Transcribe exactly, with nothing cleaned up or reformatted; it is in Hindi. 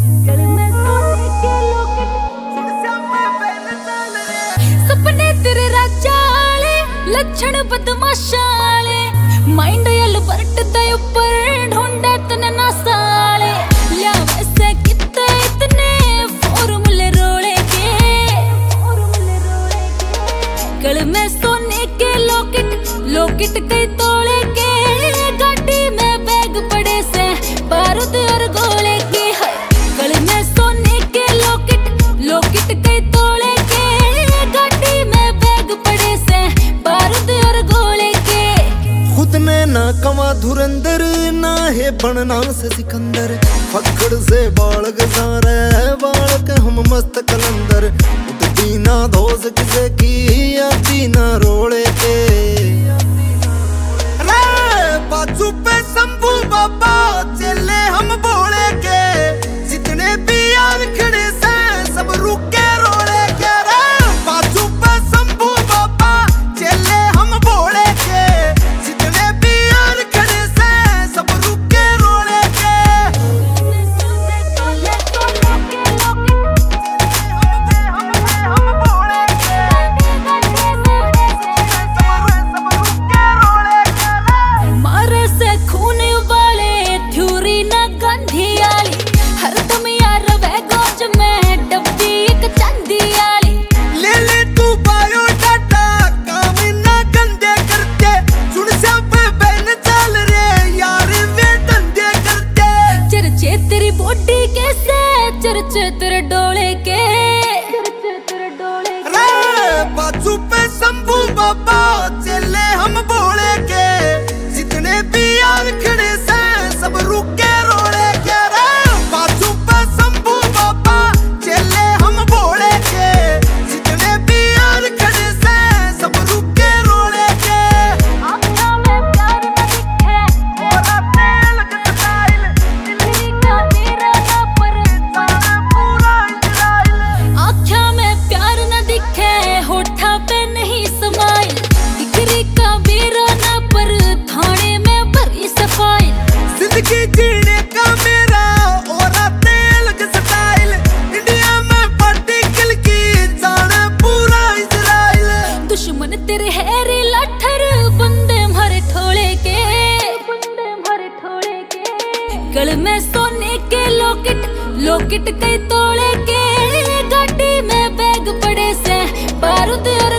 सपने तेरे राजाले लक्षण बदमाशाले माइंड यल बरटदा ऊपर ढूंढे तने नासाले लिया वैसे कितने इतने फॉर्मूले रोले के गल में सोने के लॉकेट लॉकेट कई तोड़े के गाड़ी में बैग पड़े से बारूद और गोले के गल में सोने के लॉकेट लॉकेट कई तोड़े के गाड़ी में बैग पड़े से बारूद और गोले के खुद ने ना कमा धुरंधर ना है बनना से सिकंदर फक्कड़ से बाल गजारे बाल के हम मस्त कलंदर उठती ना धोस किसे की आती ना रोड़े के बाजू पे शंभू बाबा चले हम बोले के जितने भी यार खड़े से सब रुके रोड़े के बाजू पे शंभू बाबा चले हम बोले के जितने भी यार खड़े से सब रुके रोड़े के हम बोले के मारे से खून उबाले थ्यूरी ना गंधी आली हर तुम यार वे गोज में डब्बी एक चांदी आली ले ले तू बायो डाटा काम ना गंदे करते सुन सब बहन चल रे यार वे धंधे करते चर्चे तेरी बॉडी कैसे चर्चे तेरे डोले के चर्चे तेरे डोले रे बाजू पे शंभू बाबा चले हम बोले के जितने भी यार खड़े से सब रुके रोड़े के रे बाजू पे शंभू बाबा चले हम बोले के जितने भी यार खड़े से सब रुके रोड़े के आँखों में प्यार न दिखे और तेल का स्टाइल दिल्ली का मेरा ना पर पूरा इजराइल आँखों में प्यार न दिखे होठा पे नहीं समाइल डिग्री का मेरा ना पर थाने में भरी सफाई जिंदगी जीने का मेरा और तेल का स्टाइल इंडिया में पार्टिकल की जाने पूरा इजराइल दुश्मन तेरे हैरी लठर बंदे मारे ठोले के बंदे मारे ठोले के गल में सोने के लॉकेट लॉकेट कई तोड़े के गाड़ी में बैग पड़े से बारूद और